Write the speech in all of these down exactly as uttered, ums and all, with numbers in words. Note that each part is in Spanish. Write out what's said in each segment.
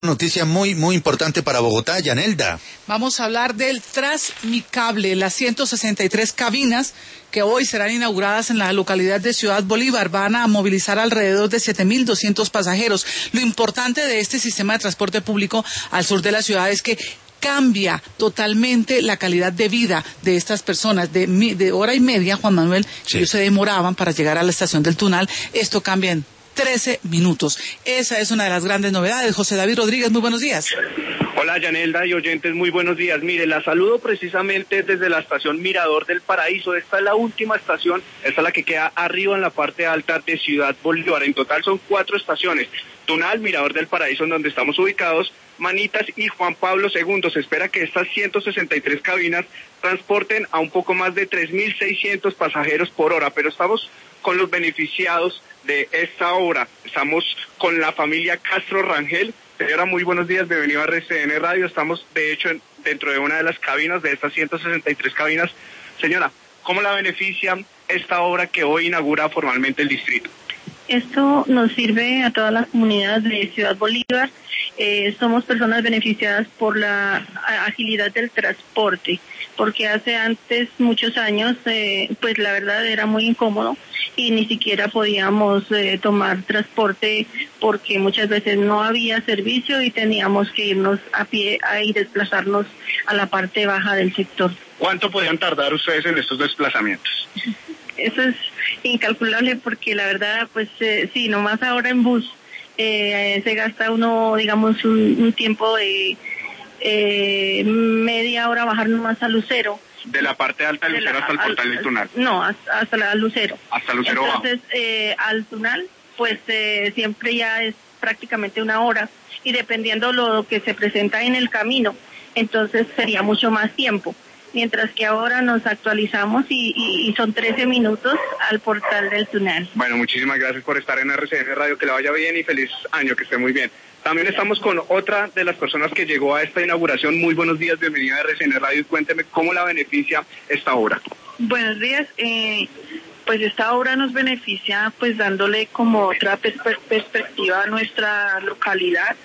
Noticia muy, muy importante para Bogotá, Yanelda. Vamos a hablar del Transmicable, las ciento sesenta y tres cabinas que hoy serán inauguradas en la localidad de Ciudad Bolívar. Van a movilizar alrededor de siete mil doscientos pasajeros. Lo importante de este sistema de transporte público al sur de la ciudad es que cambia totalmente la calidad de vida de estas personas. De, de hora y media, Juan Manuel, sí. ellos se demoraban para llegar a la estación del Tunal. Esto cambia en trece minutos. Esa es una de las grandes novedades. José David Rodríguez, muy buenos días. Hola Yanelda y oyentes, muy buenos días. Mire, la saludo precisamente desde la estación Mirador del Paraíso. Esta es la última estación, esta es la que queda arriba en la parte alta de Ciudad Bolívar. En total son cuatro estaciones: Tunal, Mirador del Paraíso, en donde estamos ubicados, Manitas y Juan Pablo segundo. Se espera que estas ciento sesenta y tres cabinas transporten a un poco más de tres mil seiscientos pasajeros por hora, pero estamos con los beneficiados de esta obra. Estamos con la familia Castro Rangel. Señora, muy buenos días, bienvenido a R C N Radio. Estamos, de hecho, en, dentro de una de las cabinas, de estas ciento sesenta y tres cabinas. Señora, ¿cómo la beneficia esta obra que hoy inaugura formalmente el distrito? Esto nos sirve a todas las comunidades de Ciudad Bolívar. Eh, somos personas beneficiadas por la agilidad del transporte, porque hace antes, muchos años, eh, pues la verdad era muy incómodo y ni siquiera podíamos eh, tomar transporte porque muchas veces no había servicio y teníamos que irnos a pie a y desplazarnos a la parte baja del sector. ¿Cuánto podían tardar ustedes en estos desplazamientos? Eso es incalculable porque la verdad, pues eh, sí, nomás ahora en bus eh, se gasta uno, digamos, un, un tiempo de eh, media hora bajar nomás a Lucero. De la parte alta de Lucero la, hasta el portal del Tunal. No, hasta, hasta la Lucero. Hasta Lucero bajo. Entonces, eh, al Tunal, pues eh, siempre ya es prácticamente una hora y dependiendo lo que se presenta en el camino, entonces sería mucho más tiempo. Mientras que ahora nos actualizamos y, y, y son trece minutos al portal del Tunal. Bueno, muchísimas gracias por estar en R C N Radio, que le vaya bien y feliz año, que esté muy bien. También estamos con otra de las personas que llegó a esta inauguración. Muy buenos días, bienvenida a R C N Radio y cuénteme cómo la beneficia esta obra. Buenos días, eh, pues esta obra nos beneficia pues dándole como otra perspe- perspectiva a nuestra localidad.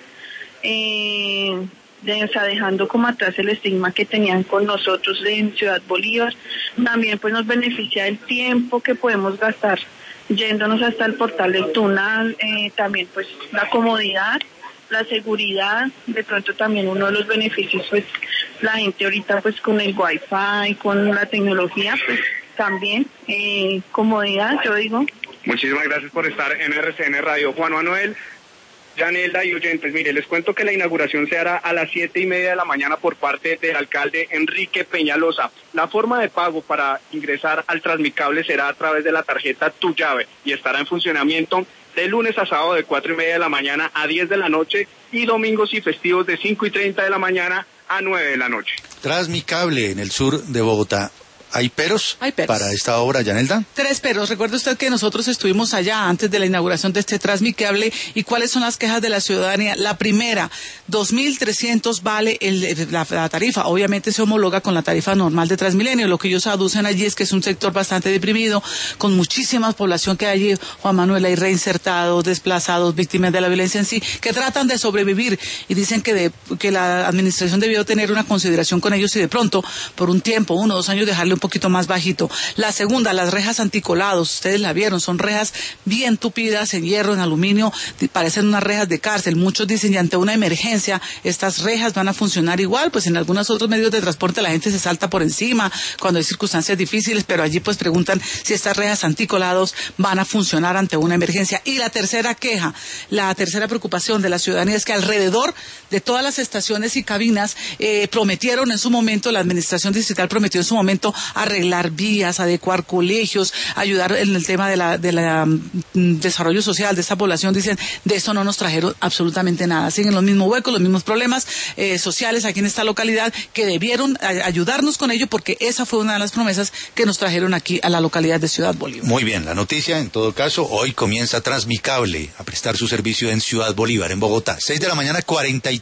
Eh, De, o sea, dejando como atrás el estigma que tenían con nosotros en Ciudad Bolívar. También pues nos beneficia el tiempo que podemos gastar yéndonos hasta el portal del Tunal, eh, también pues la comodidad, la seguridad, de pronto también uno de los beneficios pues la gente ahorita pues con el wifi, con la tecnología pues también eh, comodidad, yo digo. Muchísimas gracias por estar en R C N Radio. Juan Manuel, Yanelda y oyentes, mire, les cuento que la inauguración se hará a las siete y media de la mañana por parte del alcalde Enrique Peñalosa. La forma de pago para ingresar al Transmicable será a través de la tarjeta Tu Llave y estará en funcionamiento de lunes a sábado de cuatro y media de la mañana a diez de la noche y domingos y festivos de cinco y treinta de la mañana a nueve de la noche. Transmicable en el sur de Bogotá. ¿Hay peros, Hay peros para esta obra, Yanelda? Tres peros. Recuerde usted que nosotros estuvimos allá antes de la inauguración de este Transmicable. ¿Y cuáles son las quejas de la ciudadanía? La primera, dos mil trescientos vale el, la, la tarifa. Obviamente se homologa con la tarifa normal de Transmilenio. Lo que ellos aducen allí es que es un sector bastante deprimido, con muchísima población que hay allí, Juan Manuel, hay reinsertados, desplazados, víctimas de la violencia en sí, que tratan de sobrevivir y dicen que, de, que la administración debió tener una consideración con ellos y de pronto, por un tiempo, uno o dos años, dejarle un poquito más bajito. La segunda, las rejas anticolados, ustedes la vieron, son rejas bien tupidas, en hierro, en aluminio, parecen unas rejas de cárcel. Muchos dicen, y ante una emergencia, estas rejas van a funcionar igual, pues en algunos otros medios de transporte la gente se salta por encima cuando hay circunstancias difíciles, pero allí pues preguntan si estas rejas anticolados van a funcionar ante una emergencia. Y la tercera queja, la tercera preocupación de la ciudadanía es que alrededor de todas las estaciones y cabinas eh, prometieron en su momento, la administración distrital prometió en su momento arreglar vías, adecuar colegios, ayudar en el tema de la, de la um, desarrollo social de esta población. Dicen, de eso no nos trajeron absolutamente nada. Siguen los mismos huecos, los mismos problemas eh, sociales aquí en esta localidad, que debieron a, ayudarnos con ello, porque esa fue una de las promesas que nos trajeron aquí a la localidad de Ciudad Bolívar. Muy bien, la noticia, en todo caso, hoy comienza Transmicable a prestar su servicio en Ciudad Bolívar, en Bogotá. seis de la mañana, cuarenta y